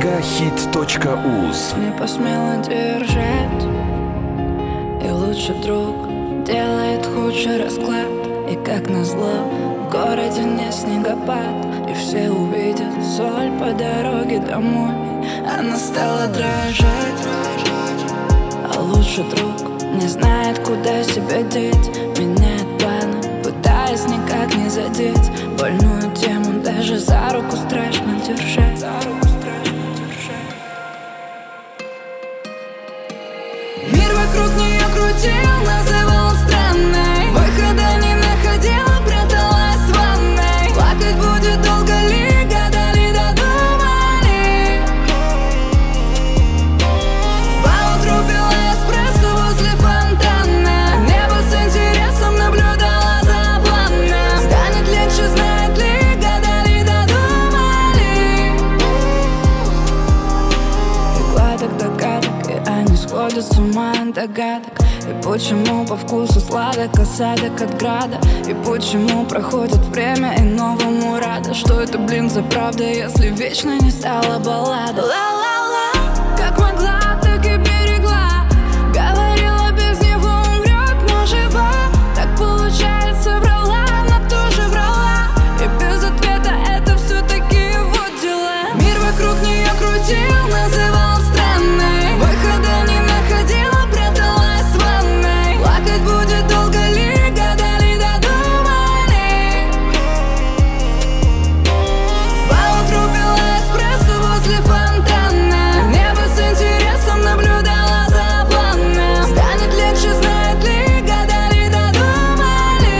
Megahit.uz. Не посмела держать, и лучший друг делает худший расклад. И как назло, в городе не снегопад, и все увидят соль по дороге домой. Она стала дрожать, а лучший друг не знает, куда себя деть. Меняет планы, пытаясь никак не задеть больную тему, даже за руку страшно держать. Мир вокруг нее крутил, называл странной, выхода не находила, пряталась в ванной. Плакать будет долго ли, гадали, додумали. Поутру пила эспрессо возле фонтана, небо с интересом наблюдала за планом. Станет легче, знает ли, гадали, додумали. И гладок догадок, и они сходят с ума от догадок. И почему по вкусу сладок осадок от града? И почему проходит время и новому рада? Что это, блин, за правда, если вечно не стала баллада? Ла-ла-ла, как могла, так и берегла. Говорила, без него умрет, но жива. Так получается, врала, она тоже врала. И без ответа это все-таки его дела. Мир вокруг нее крутил, называл странной, выхода не находила, пряталась в ванной. Плакать будет долго ли, гадали, додумали. Поутру пила эспрессо возле фонтана, небо с интересом наблюдала за планом. Станет легче, знает ли, гадали, додумали.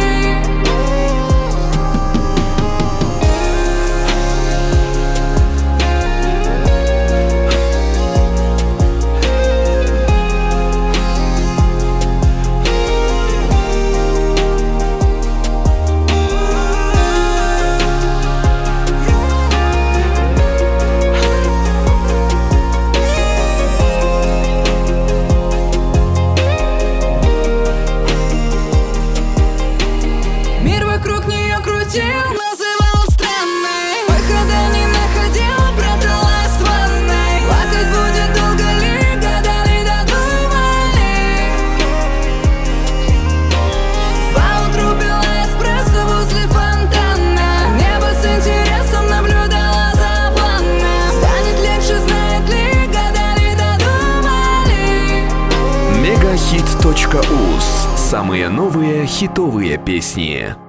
Мир вокруг нее крутил, называл странной, выхода не находила, пряталась в ванной. Плакать будет долго ли, гадали, додумали. Поутру пила эспрессо возле фонтана, небо с интересом наблюдала за планом. Станет легче, знает ли, гадали, додумали. Megahit.uz. Самые новые хитовые песни.